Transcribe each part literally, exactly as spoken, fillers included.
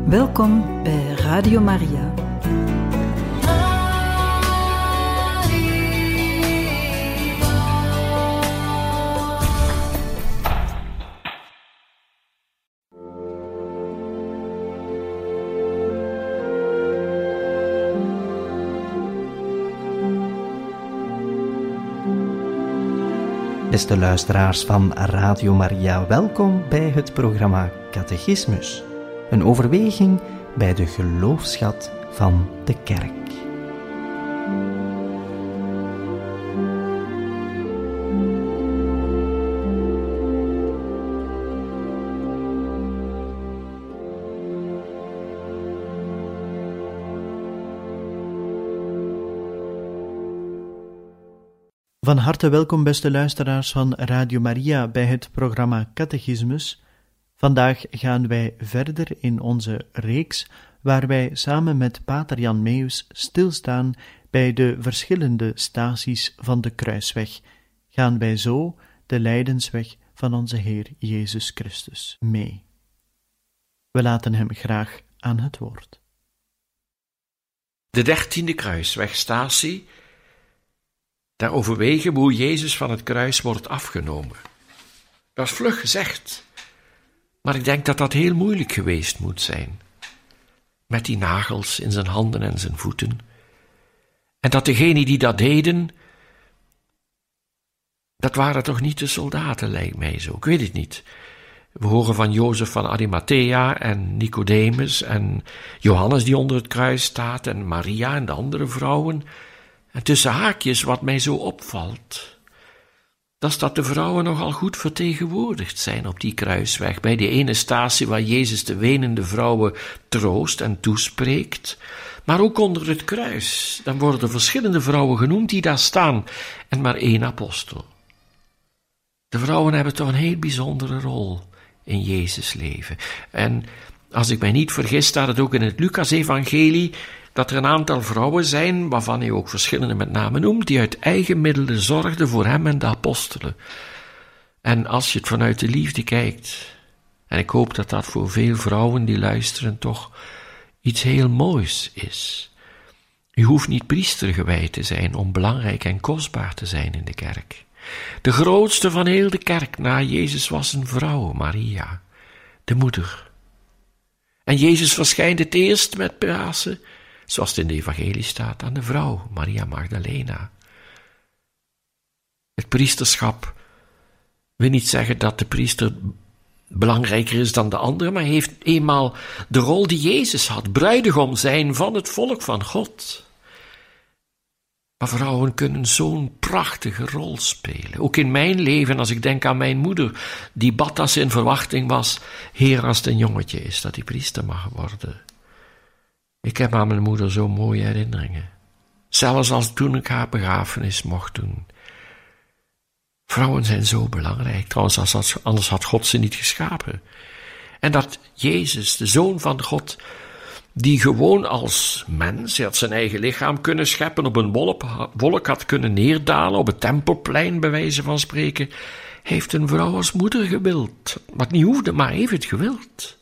Welkom bij Radio Maria. Beste luisteraars van Radio Maria, welkom bij het programma Catechismus. Een overweging bij de geloofsschat van de Kerk. Van harte welkom, beste luisteraars van Radio Maria, bij het programma Catechismus. Vandaag gaan wij verder in onze reeks, waar wij samen met Pater Jan Meus stilstaan bij de verschillende staties van de kruisweg. Gaan wij zo de lijdensweg van onze Heer Jezus Christus mee. We laten hem graag aan het woord. De dertiende kruiswegstatie. Daar overwegen we hoe Jezus van het kruis wordt afgenomen. Dat is vlug gezegd, maar ik denk dat dat heel moeilijk geweest moet zijn. Met die nagels in zijn handen en zijn voeten. En dat degenen die dat deden, dat waren toch niet de soldaten, lijkt mij zo. Ik weet het niet. We horen van Jozef van Arimathea en Nicodemus en Johannes die onder het kruis staat en Maria en de andere vrouwen. En tussen haakjes, wat mij zo opvalt, dat is dat de vrouwen nogal goed vertegenwoordigd zijn op die kruisweg. Bij die ene statie waar Jezus de wenende vrouwen troost en toespreekt. Maar ook onder het kruis, dan worden verschillende vrouwen genoemd die daar staan en maar één apostel. De vrouwen hebben toch een heel bijzondere rol in Jezus' leven. En als ik mij niet vergis, staat het ook in het Lucas-evangelie dat er een aantal vrouwen zijn, waarvan hij ook verschillende met name noemt, die uit eigen middelen zorgden voor hem en de apostelen. En als je het vanuit de liefde kijkt, en ik hoop dat dat voor veel vrouwen die luisteren toch iets heel moois is. U hoeft niet priester gewijd te zijn om belangrijk en kostbaar te zijn in de kerk. De grootste van heel de kerk na Jezus was een vrouw, Maria, de moeder. En Jezus verschijnt het eerst met Pasen, zoals het in de evangelie staat, aan de vrouw, Maria Magdalena. Het priesterschap wil niet zeggen dat de priester belangrijker is dan de andere, maar heeft eenmaal de rol die Jezus had, bruidegom zijn van het volk van God. Maar vrouwen kunnen zo'n prachtige rol spelen. Ook in mijn leven, als ik denk aan mijn moeder, die bad als in verwachting was, Heer, als het een jongetje is, dat hij priester mag worden. Ik heb aan mijn moeder zo mooie herinneringen. Zelfs als toen ik haar begrafenis mocht doen. Vrouwen zijn zo belangrijk. Trouwens, anders had God ze niet geschapen. En dat Jezus, de Zoon van God, die gewoon als mens, hij had zijn eigen lichaam kunnen scheppen, op een wolk had kunnen neerdalen, op het tempelplein bij wijze van spreken, heeft een vrouw als moeder gewild. Wat niet hoefde, maar heeft het gewild.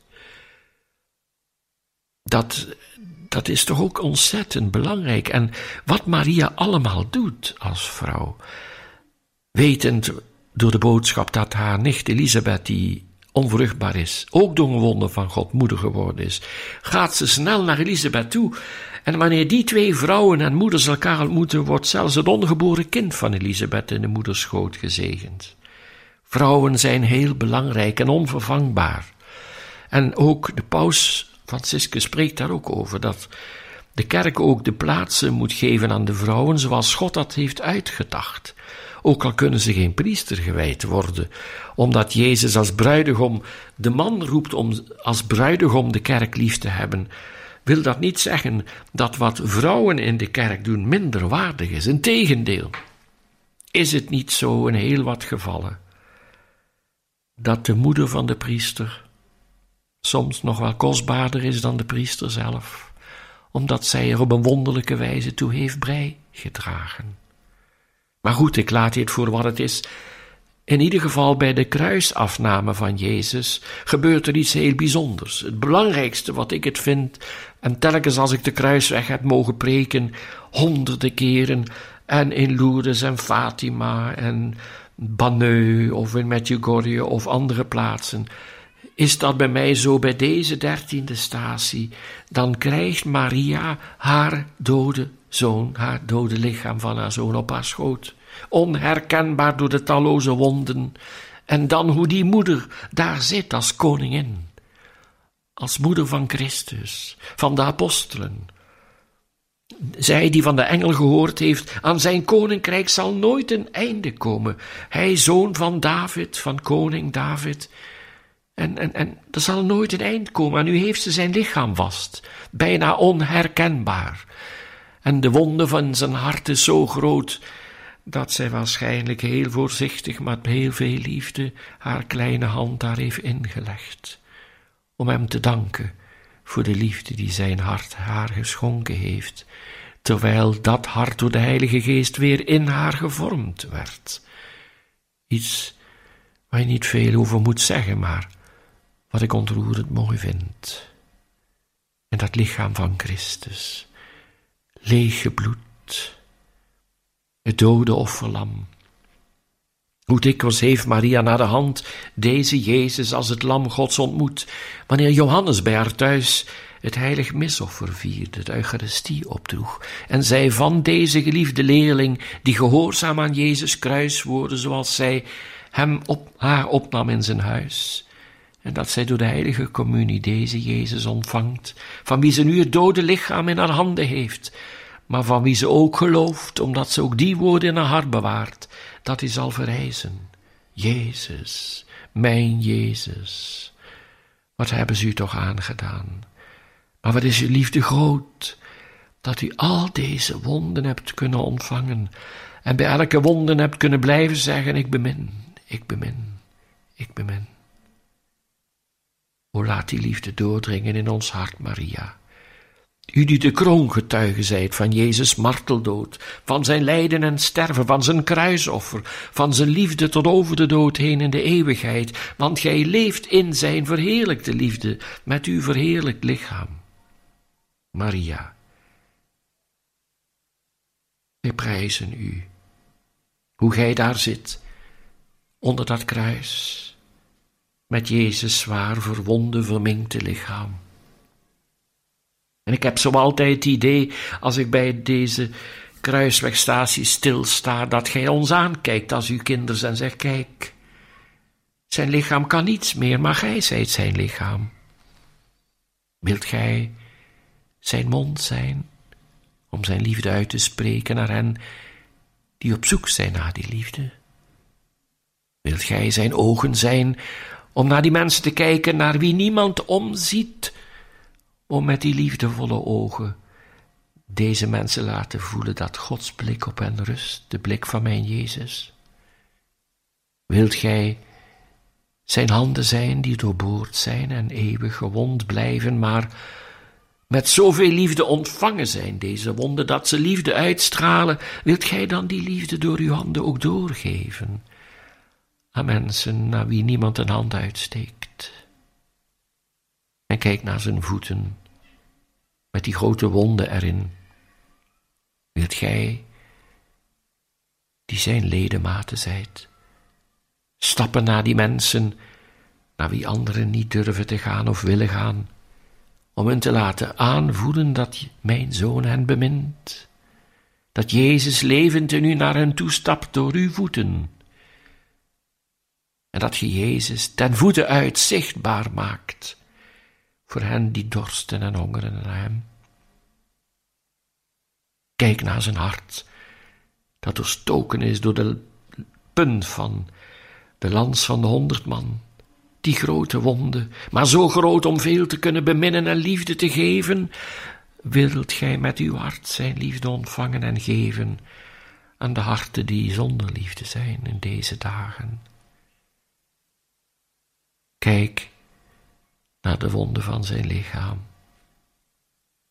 Dat... Dat is toch ook ontzettend belangrijk. En wat Maria allemaal doet als vrouw, wetend door de boodschap dat haar nicht Elisabeth, die onvruchtbaar is, ook door een wonder van God moeder geworden is, gaat ze snel naar Elisabeth toe. En wanneer die twee vrouwen en moeders elkaar ontmoeten, wordt zelfs het ongeboren kind van Elisabeth in de moederschoot gezegend. Vrouwen zijn heel belangrijk en onvervangbaar. En ook de paus Franciscus spreekt daar ook over, dat de kerk ook de plaatsen moet geven aan de vrouwen zoals God dat heeft uitgedacht. Ook al kunnen ze geen priester gewijd worden, omdat Jezus als bruidegom de man roept om als bruidegom de kerk lief te hebben, wil dat niet zeggen dat wat vrouwen in de kerk doen minder waardig is. Integendeel, is het niet zo in heel wat gevallen dat de moeder van de priester soms nog wel kostbaarder is dan de priester zelf, omdat zij er op een wonderlijke wijze toe heeft bijgedragen. Maar goed, ik laat dit voor wat het is. In ieder geval bij de kruisafname van Jezus gebeurt er iets heel bijzonders. Het belangrijkste wat ik het vind, en telkens als ik de kruisweg heb mogen preken, honderden keren, en in Lourdes en Fatima en Banneux of in Medjugorje of andere plaatsen, is dat bij mij zo bij deze dertiende statie, dan krijgt Maria haar dode zoon, haar dode lichaam van haar zoon op haar schoot. Onherkenbaar door de talloze wonden. En dan hoe die moeder daar zit als koningin. Als moeder van Christus, van de apostelen. Zij die van de engel gehoord heeft, aan zijn koninkrijk zal nooit een einde komen. Hij, zoon van David, van koning David. En, en, en er zal nooit een eind komen. En nu heeft ze zijn lichaam vast. Bijna onherkenbaar. En de wonde van zijn hart is zo groot, dat zij waarschijnlijk heel voorzichtig, maar met heel veel liefde, haar kleine hand daar heeft ingelegd. Om hem te danken voor de liefde die zijn hart haar geschonken heeft, terwijl dat hart door de Heilige Geest weer in haar gevormd werd. Iets waar je niet veel over moet zeggen, maar wat ik ontroerend mooi vind. En dat lichaam van Christus, leeg gebloed, het dode offerlam. Hoe dikwijls heeft Maria naar de hand deze Jezus als het lam Gods ontmoet, wanneer Johannes bij haar thuis het heilig misoffer vierde, de Eucharistie opdroeg, en zij van deze geliefde leerling, die gehoorzaam aan Jezus kruiswoorden, zoals zij hem op, haar opnam in zijn huis, en dat zij door de heilige communie deze Jezus ontvangt, van wie ze nu het dode lichaam in haar handen heeft, maar van wie ze ook gelooft, omdat ze ook die woorden in haar hart bewaart, dat hij zal verrijzen. Jezus, mijn Jezus, wat hebben ze u toch aangedaan? Maar wat is uw liefde groot, dat u al deze wonden hebt kunnen ontvangen, en bij elke wonden hebt kunnen blijven zeggen, ik bemin, ik bemin, ik bemin. O, laat die liefde doordringen in ons hart, Maria. U die de kroongetuige zijt van Jezus' marteldood, van zijn lijden en sterven, van zijn kruisoffer, van zijn liefde tot over de dood heen in de eeuwigheid, want gij leeft in zijn verheerlijkte liefde met uw verheerlijkt lichaam. Maria, wij prijzen u, hoe gij daar zit, onder dat kruis, met Jezus' zwaar verwonde, verminkte lichaam. En ik heb zo altijd het idee, als ik bij deze kruiswegstatie stilsta, dat gij ons aankijkt als uw kinderen en zegt, kijk, zijn lichaam kan niets meer, maar gij zijt zijn lichaam. Wilt gij zijn mond zijn, om zijn liefde uit te spreken naar hen die op zoek zijn naar die liefde? Wilt gij zijn ogen zijn, om naar die mensen te kijken naar wie niemand omziet, om met die liefdevolle ogen deze mensen laten voelen dat Gods blik op hen rust, de blik van mijn Jezus? Wilt gij zijn handen zijn die doorboord zijn en eeuwig gewond blijven, maar met zoveel liefde ontvangen zijn, deze wonden, dat ze liefde uitstralen? Wilt gij dan die liefde door uw handen ook doorgeven aan mensen naar wie niemand een hand uitsteekt? En kijk naar zijn voeten, met die grote wonden erin. Wilt gij, die zijn ledematen zijt, stappen naar die mensen, naar wie anderen niet durven te gaan of willen gaan, om hen te laten aanvoelen dat mijn zoon hen bemint, dat Jezus levend in u naar hen toestapt door uw voeten, en dat je Jezus ten voeten uit zichtbaar maakt, voor hen die dorsten en hongeren naar hem. Kijk naar zijn hart, dat doorstoken is door de punt van de lans van de honderd man. Die grote wonde, maar zo groot om veel te kunnen beminnen en liefde te geven. Wilt gij met uw hart zijn liefde ontvangen en geven aan de harten die zonder liefde zijn in deze dagen? Kijk naar de wonden van zijn lichaam.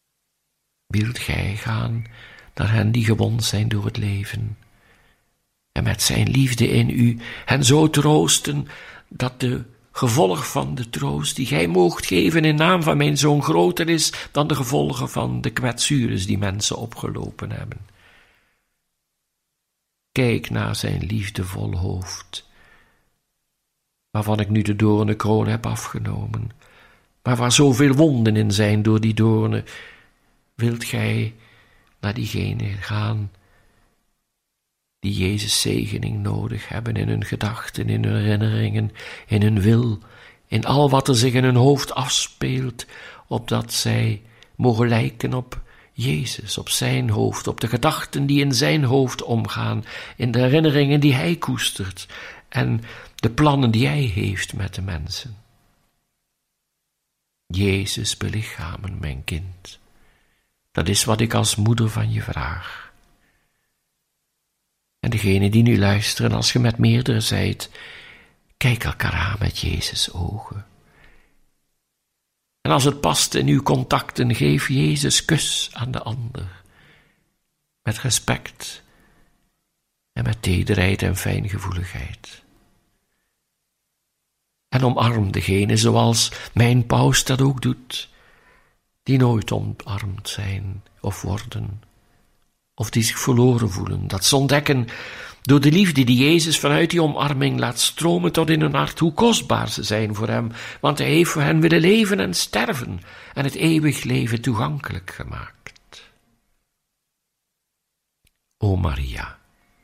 Wilt gij gaan naar hen die gewond zijn door het leven, En met zijn liefde in u hen zo troosten, dat de gevolg van de troost die gij moogt geven in naam van mijn Zoon groter is dan de gevolgen van de kwetsures die mensen opgelopen hebben. Kijk naar zijn liefdevol hoofd, waarvan ik nu de doornenkroon heb afgenomen, maar waar zoveel wonden in zijn door die doornen. Wilt gij naar diegenen gaan die Jezus' zegening nodig hebben in hun gedachten, in hun herinneringen, in hun wil, in al wat er zich in hun hoofd afspeelt, opdat zij mogen lijken op Jezus, op zijn hoofd, op de gedachten die in zijn hoofd omgaan, in de herinneringen die hij koestert en de plannen die hij heeft met de mensen. Jezus belichamen, mijn kind. Dat is wat ik als moeder van je vraag. En degene die nu luisteren, als je met meerdere zijt, kijk elkaar aan met Jezus' ogen. En als het past in uw contacten, geef Jezus kus aan de ander. Met respect en met tederheid en fijngevoeligheid. En omarm degene zoals mijn paus dat ook doet, die nooit omarmd zijn of worden, of die zich verloren voelen, dat ze ontdekken door de liefde die Jezus vanuit die omarming laat stromen tot in hun hart, hoe kostbaar ze zijn voor hem, want hij heeft voor hen willen leven en sterven en het eeuwig leven toegankelijk gemaakt. O Maria,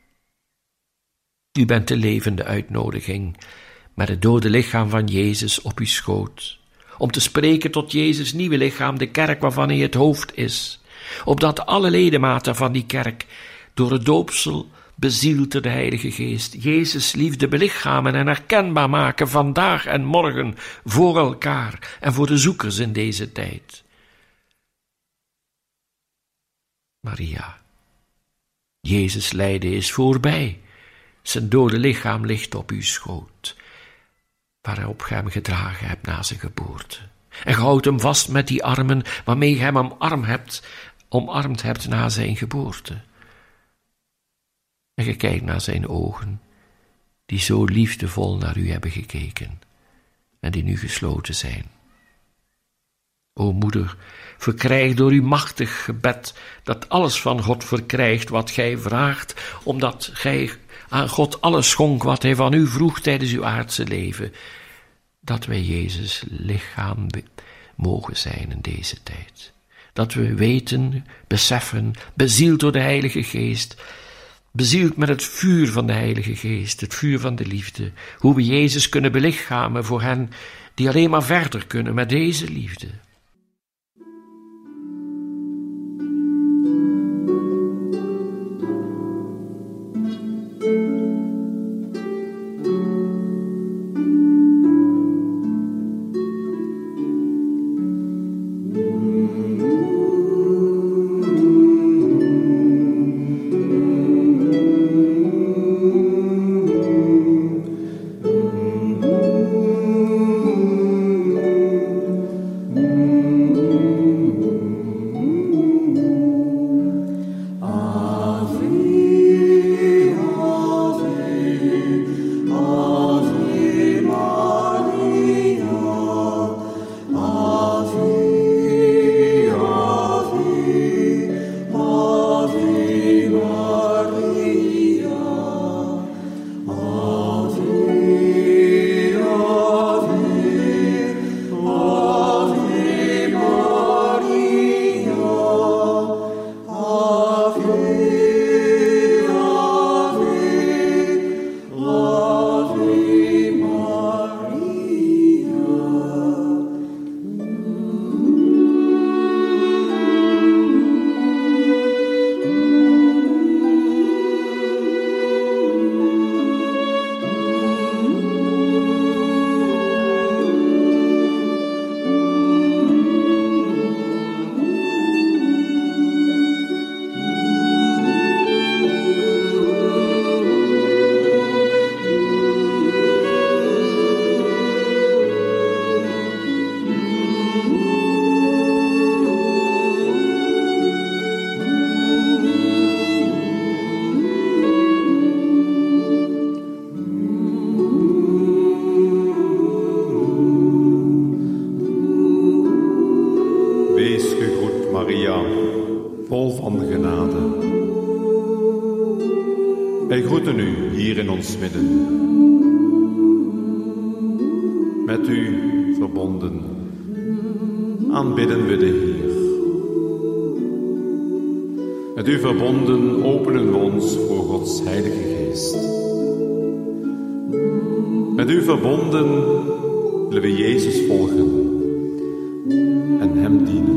u bent de levende uitnodiging met het dode lichaam van Jezus op uw schoot, om te spreken tot Jezus' nieuwe lichaam, de kerk waarvan hij het hoofd is, opdat alle ledematen van die kerk door het doopsel bezield door de Heilige Geest Jezus' liefde belichamen en herkenbaar maken vandaag en morgen voor elkaar en voor de zoekers in deze tijd. Maria, Jezus' lijden is voorbij, zijn dode lichaam ligt op uw schoot, waarop gij hem gedragen hebt na zijn geboorte. En ge houdt hem vast met die armen waarmee gij hem omarmd hebt, omarmd hebt na zijn geboorte. En ge kijkt naar zijn ogen, die zo liefdevol naar u hebben gekeken en die nu gesloten zijn. O moeder, verkrijg door uw machtig gebed dat alles van God verkrijgt wat gij vraagt, omdat gij aan God alles schonk wat hij van u vroeg tijdens uw aardse leven, dat wij Jezus' lichaam mogen zijn in deze tijd. Dat we weten, beseffen, bezield door de Heilige Geest, bezield met het vuur van de Heilige Geest, het vuur van de liefde, hoe we Jezus kunnen belichamen voor hen die alleen maar verder kunnen met deze liefde. Mm-hmm. Wij groeten u hier in ons midden. Met u verbonden aanbidden we de Heer. Met u verbonden openen we ons voor Gods Heilige Geest. Met u verbonden willen we Jezus volgen en Hem dienen.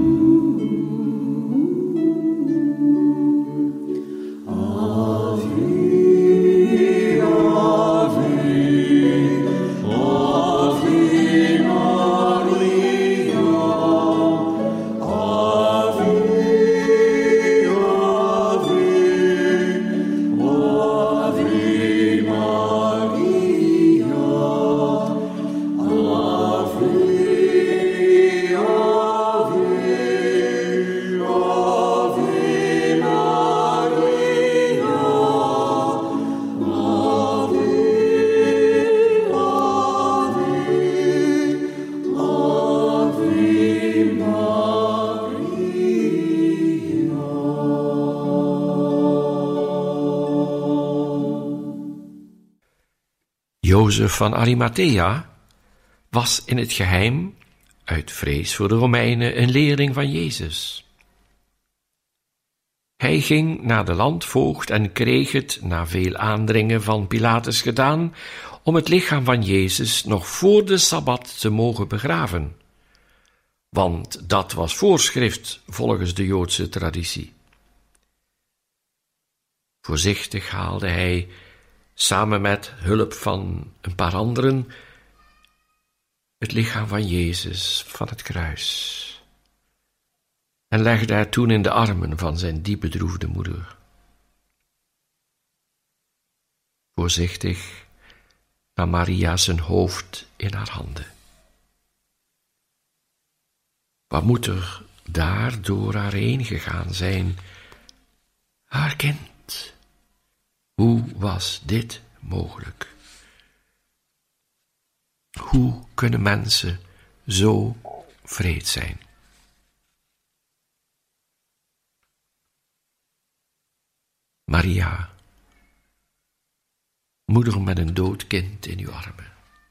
Jozef van Arimathea was in het geheim, uit vrees voor de Romeinen, een leerling van Jezus. Hij ging naar de landvoogd en kreeg het, na veel aandringen van Pilatus gedaan, om het lichaam van Jezus nog voor de Sabbat te mogen begraven. Want dat was voorschrift volgens de Joodse traditie. Voorzichtig haalde hij, samen met hulp van een paar anderen, het lichaam van Jezus van het kruis en legde het toen in de armen van zijn diep bedroefde moeder. Voorzichtig nam Maria zijn hoofd in haar handen. Wat moet er daar door haar heen gegaan zijn? Haar kind. Hoe was dit mogelijk? Hoe kunnen mensen zo wreed zijn? Maria, moeder met een dood kind in uw armen.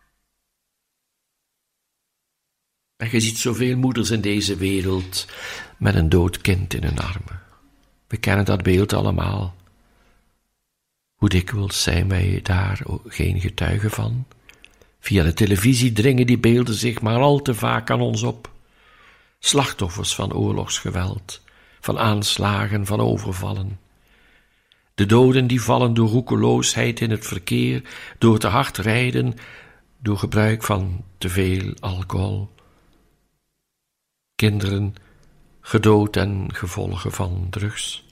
En je ziet zoveel moeders in deze wereld met een dood kind in hun armen. We kennen dat beeld allemaal. Hoe dikwijls zijn wij daar geen getuigen van? Via de televisie dringen die beelden zich maar al te vaak aan ons op. Slachtoffers van oorlogsgeweld, van aanslagen, van overvallen. De doden die vallen door roekeloosheid in het verkeer, door te hard rijden, door gebruik van te veel alcohol. Kinderen gedood en gevolgen van drugs.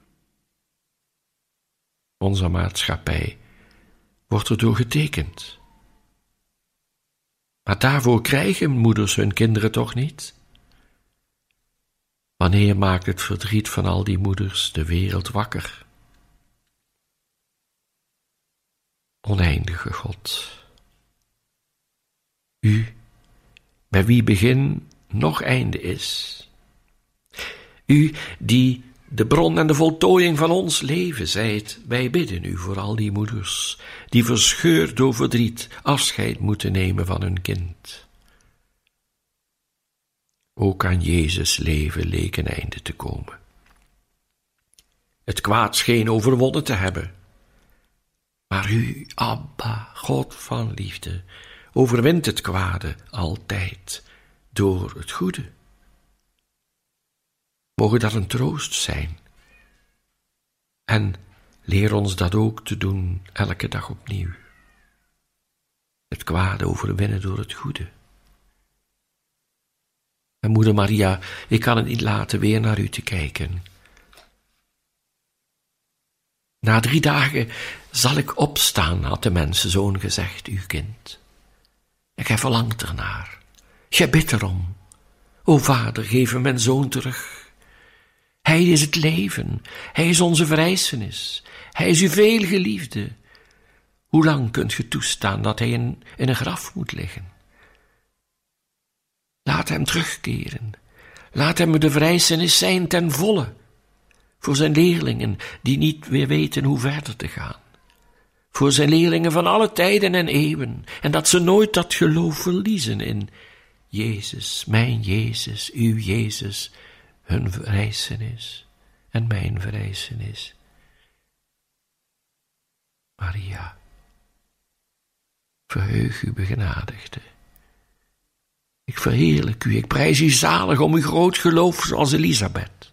Onze maatschappij wordt erdoor getekend. Maar daarvoor krijgen moeders hun kinderen toch niet? Wanneer maakt het verdriet van al die moeders de wereld wakker? Oneindige God, U, bij wie begin nog einde is. U die de bron en de voltooiing van ons leven zijt, wij bidden u voor al die moeders, die verscheurd door verdriet afscheid moeten nemen van hun kind. Ook aan Jezus' leven leek een einde te komen. Het kwaad scheen overwonnen te hebben. Maar u, Abba, God van liefde, overwint het kwade altijd door het goede. Mogen dat een troost zijn. En leer ons dat ook te doen elke dag opnieuw. Het kwade overwinnen door het goede. En moeder Maria, ik kan het niet laten weer naar u te kijken. Na drie dagen zal ik opstaan, had de mensenzoon gezegd, uw kind. En gij verlangt ernaar. Gij bidt erom. O vader, geef hem mijn zoon terug. Hij is het leven. Hij is onze verrijzenis. Hij is uw veelgeliefde. Hoe lang kunt ge toestaan dat hij in, in een graf moet liggen? Laat hem terugkeren. Laat hem de verrijzenis zijn ten volle. Voor zijn leerlingen die niet weer weten hoe verder te gaan. voor zijn leerlingen van alle tijden en eeuwen, en dat ze nooit dat geloof verliezen in Jezus, mijn Jezus, uw Jezus, hun verrijzenis en mijn verrijzenis. Maria, verheug u begenadigde. Ik verheerlijk u, ik prijs u zalig om uw groot geloof zoals Elisabeth.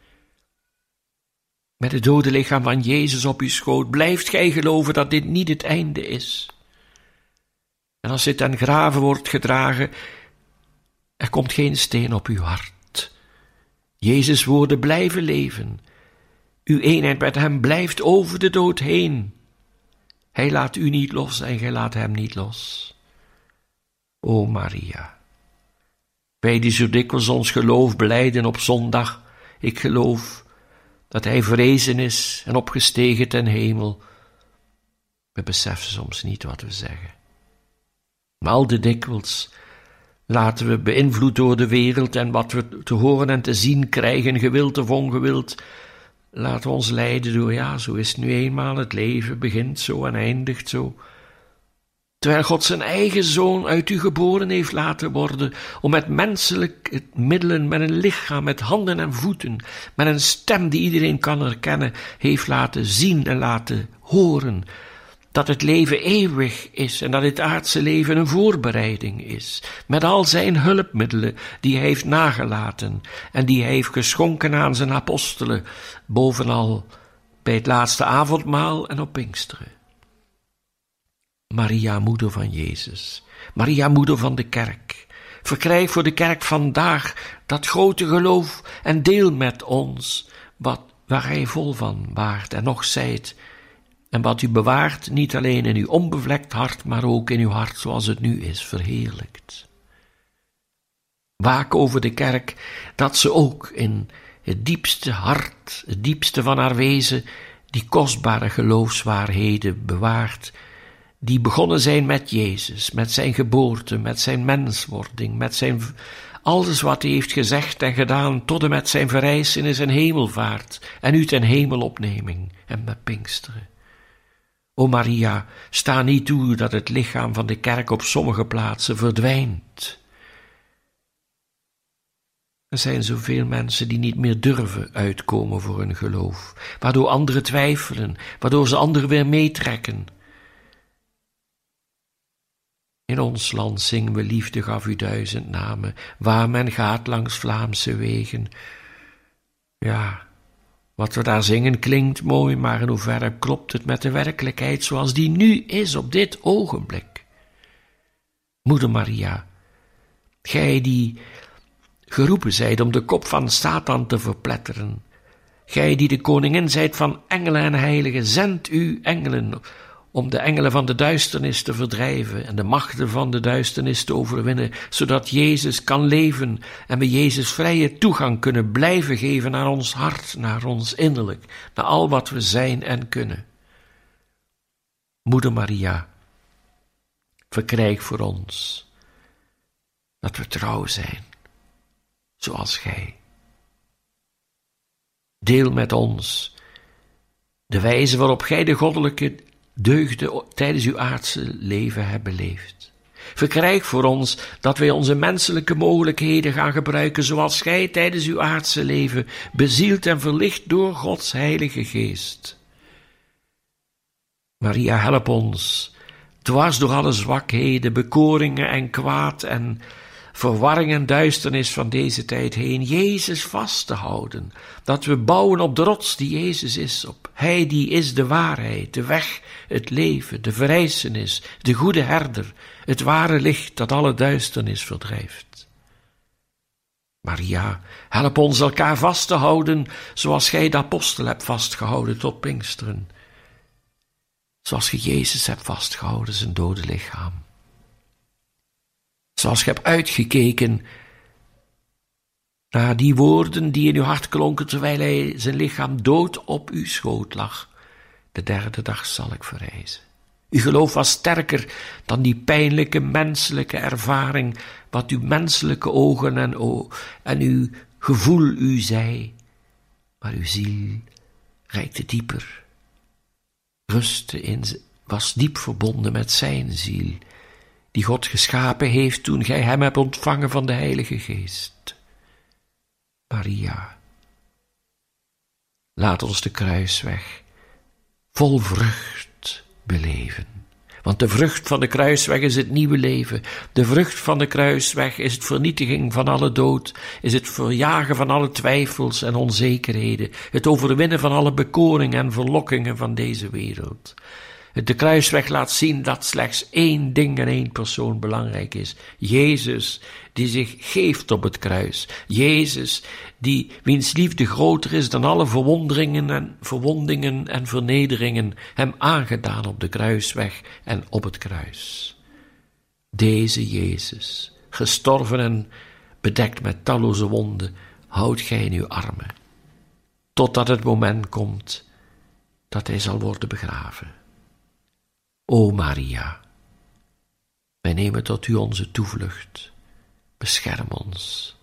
Met het dode lichaam van Jezus op uw schoot blijft gij geloven dat dit niet het einde is. En als dit ten grave wordt gedragen, er komt geen steen op uw hart. Jezus' woorden blijven leven. Uw eenheid met hem blijft over de dood heen. Hij laat u niet los en gij laat hem niet los. O Maria, wij die zo dikwijls ons geloof belijden op zondag, ik geloof dat hij verrezen is en opgestegen ten hemel. We beseffen soms niet wat we zeggen. Maar al de dikwijls laten we, beïnvloed door de wereld en wat we te horen en te zien krijgen, gewild of ongewild, laten we ons leiden door, ja, zo is het nu eenmaal, het leven begint zo en eindigt zo. Terwijl God zijn eigen zoon uit u geboren heeft laten worden, om met menselijke middelen, met een lichaam, met handen en voeten, met een stem die iedereen kan herkennen, heeft laten zien en laten horen dat het leven eeuwig is en dat het aardse leven een voorbereiding is, met al zijn hulpmiddelen die hij heeft nagelaten en die hij heeft geschonken aan zijn apostelen, bovenal bij het laatste avondmaal en op Pinksteren. Maria, moeder van Jezus, Maria, moeder van de kerk, verkrijg voor de kerk vandaag dat grote geloof en deel met ons wat, waar hij vol van waart en nog zijt, en wat u bewaart, niet alleen in uw onbevlekt hart, maar ook in uw hart zoals het nu is, verheerlijkt. Waak over de kerk, dat ze ook in het diepste hart, het diepste van haar wezen, die kostbare geloofswaarheden bewaart, die begonnen zijn met Jezus, met zijn geboorte, met zijn menswording, met zijn alles wat hij heeft gezegd en gedaan, tot en met zijn verrijzenis en hemelvaart, en u ten hemelopneming en met Pinksteren. O Maria, sta niet toe dat het lichaam van de kerk op sommige plaatsen verdwijnt. Er zijn zoveel mensen die niet meer durven uitkomen voor hun geloof, waardoor anderen twijfelen, waardoor ze anderen weer meetrekken. In ons land zingen we liefde gaf u duizend namen, waar men gaat langs Vlaamse wegen. Ja, wat we daar zingen klinkt mooi, maar in hoeverre klopt het met de werkelijkheid zoals die nu is op dit ogenblik? Moeder Maria, gij die geroepen zijt om de kop van Satan te verpletteren, gij die de koningin zijt van engelen en heiligen, zend uw engelen om de engelen van de duisternis te verdrijven en de machten van de duisternis te overwinnen, zodat Jezus kan leven en we Jezus vrije toegang kunnen blijven geven naar ons hart, naar ons innerlijk, naar al wat we zijn en kunnen. Moeder Maria, verkrijg voor ons dat we trouw zijn, zoals gij. Deel met ons de wijze waarop gij de goddelijke deugden tijdens uw aardse leven hebt beleefd. Verkrijg voor ons dat wij onze menselijke mogelijkheden gaan gebruiken zoals gij tijdens uw aardse leven, bezield en verlicht door Gods heilige geest. Maria, help ons, dwars door alle zwakheden, bekoringen en kwaad en verwarring en duisternis van deze tijd heen, Jezus vast te houden, dat we bouwen op de rots die Jezus is, op Hij die is de waarheid, de weg, het leven, de verrijzenis, de goede herder, het ware licht dat alle duisternis verdrijft. Maria, help ons elkaar vast te houden, zoals gij de apostel hebt vastgehouden tot Pinksteren, zoals ge Jezus hebt vastgehouden, zijn dode lichaam. Zoals je hebt uitgekeken naar die woorden die in uw hart klonken terwijl hij zijn lichaam dood op uw schoot lag. De derde dag zal ik verrijzen. Uw geloof was sterker dan die pijnlijke menselijke ervaring, wat uw menselijke ogen en, o- en uw gevoel u zei. Maar uw ziel reikte dieper, rustte in was diep verbonden met zijn ziel, die God geschapen heeft toen gij hem hebt ontvangen van de Heilige Geest. Maria, laat ons de kruisweg vol vrucht beleven. Want de vrucht van de kruisweg is het nieuwe leven. De vrucht van de kruisweg is het vernietiging van alle dood, is het verjagen van alle twijfels en onzekerheden, het overwinnen van alle bekoringen en verlokkingen van deze wereld. De kruisweg laat zien dat slechts één ding en één persoon belangrijk is. Jezus, die zich geeft op het kruis. Jezus, die, wiens liefde groter is dan alle verwonderingen en verwondingen en vernederingen, hem aangedaan op de kruisweg en op het kruis. Deze Jezus, gestorven en bedekt met talloze wonden, houdt gij in uw armen, totdat het moment komt dat hij zal worden begraven. O Maria, wij nemen tot u onze toevlucht. Bescherm ons.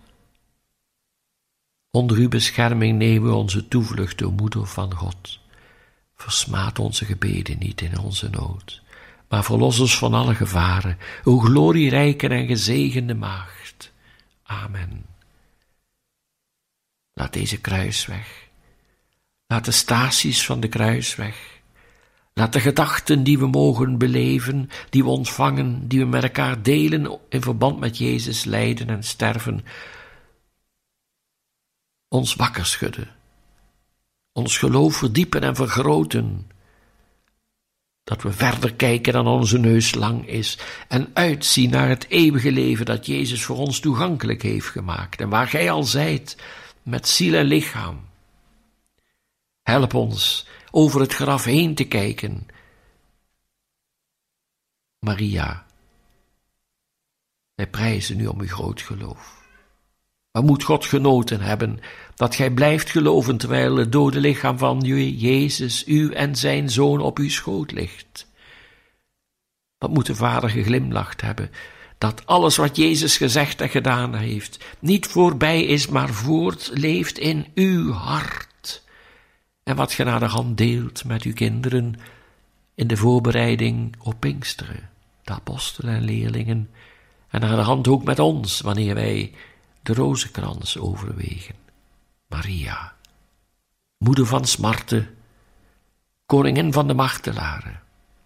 Onder uw bescherming nemen we onze toevlucht, o Moeder van God. Versmaad onze gebeden niet in onze nood, maar verlos ons van alle gevaren, o glorierijke en gezegende Maagd. Amen. Laat deze kruisweg, laat de staties van de kruisweg, laat de gedachten die we mogen beleven, die we ontvangen, die we met elkaar delen in verband met Jezus lijden en sterven, ons wakker schudden, ons geloof verdiepen en vergroten, dat we verder kijken dan onze neus lang is en uitzien naar het eeuwige leven dat Jezus voor ons toegankelijk heeft gemaakt en waar gij al zijt, met ziel en lichaam. Help ons over het graf heen te kijken. Maria, wij prijzen u om uw groot geloof. Maar moet God genoten hebben dat gij blijft geloven terwijl het dode lichaam van Jezus, u en zijn Zoon op uw schoot ligt? Wat moet de Vader geglimlacht hebben dat alles wat Jezus gezegd en gedaan heeft niet voorbij is, maar voortleeft in uw hart. En wat ge naderhand deelt met uw kinderen in de voorbereiding op Pinksteren, de apostelen en leerlingen, en naderhand ook met ons, wanneer wij de rozenkrans overwegen. Maria, moeder van smarte, koningin van de martelaren,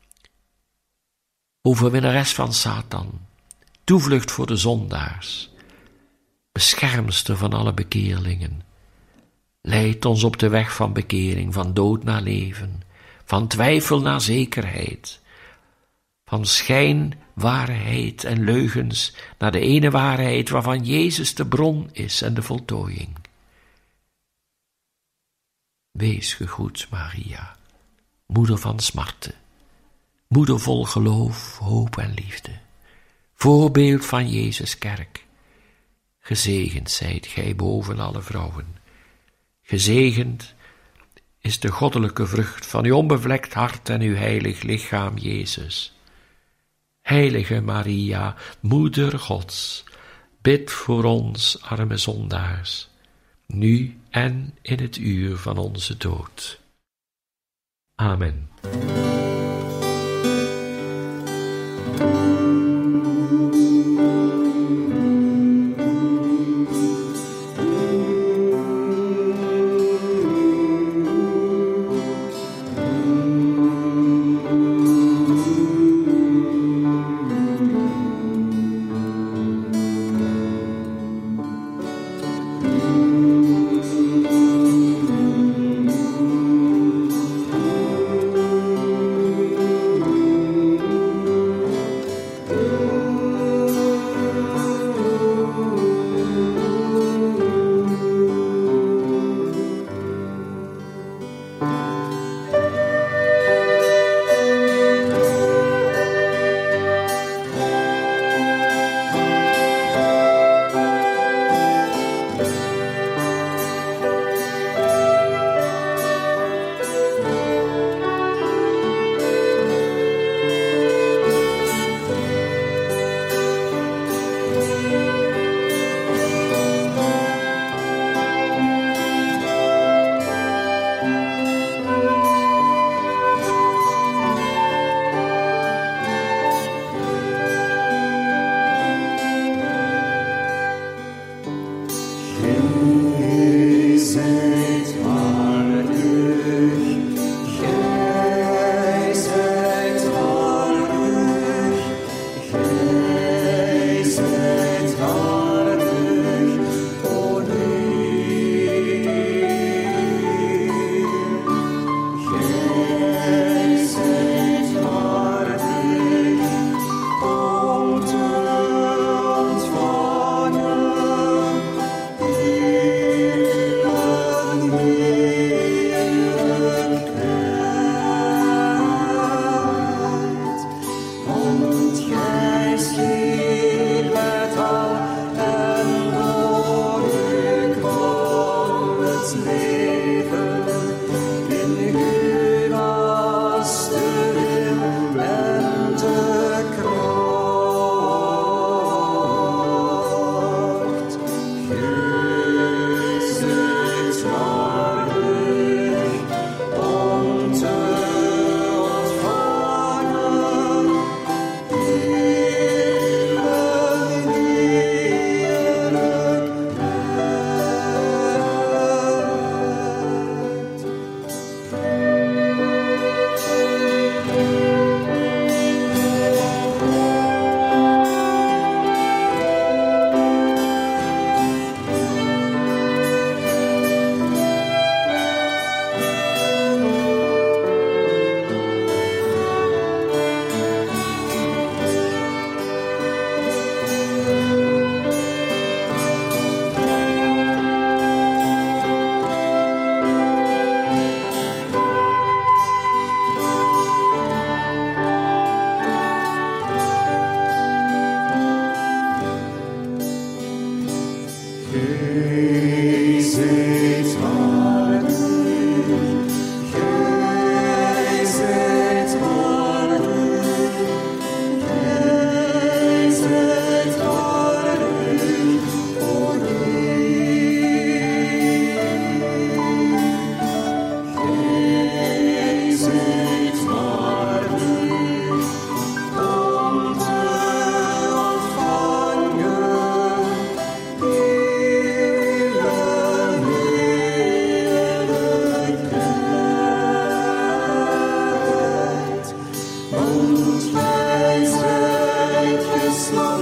overwinnares van Satan, toevlucht voor de zondaars, beschermster van alle bekeerlingen, leid ons op de weg van bekering, van dood naar leven, van twijfel naar zekerheid, van schijn, waarheid en leugens naar de ene waarheid waarvan Jezus de bron is en de voltooiing. Wees gegroet, Maria, moeder van smarte, moeder vol geloof, hoop en liefde, voorbeeld van Jezus' kerk. Gezegend zijt gij boven alle vrouwen. Gezegend is de goddelijke vrucht van uw onbevlekt hart en uw heilig lichaam, Jezus. Heilige Maria, Moeder Gods, bid voor ons, arme zondaars, nu en in het uur van onze dood. Amen.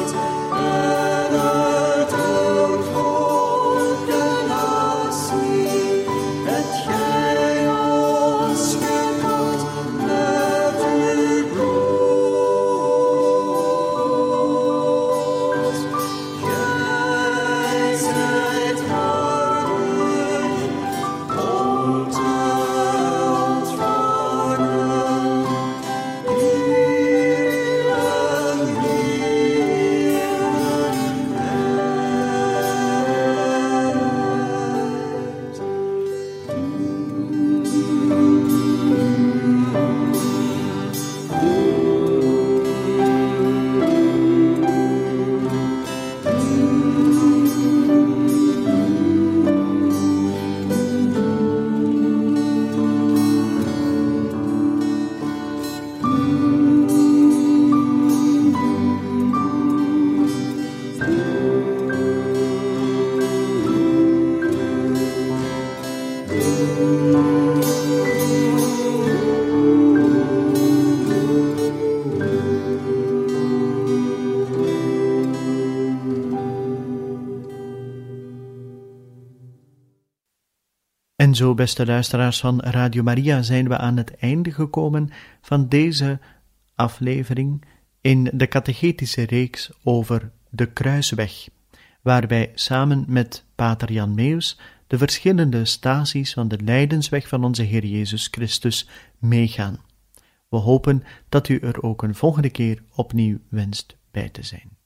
En zo, beste luisteraars van Radio Maria, zijn we aan het einde gekomen van deze aflevering in de catechetische reeks over de Kruisweg, waar wij samen met pater Jan Meus de verschillende stasies van de lijdensweg van onze Heer Jezus Christus meegaan. We hopen dat u er ook een volgende keer opnieuw wenst bij te zijn.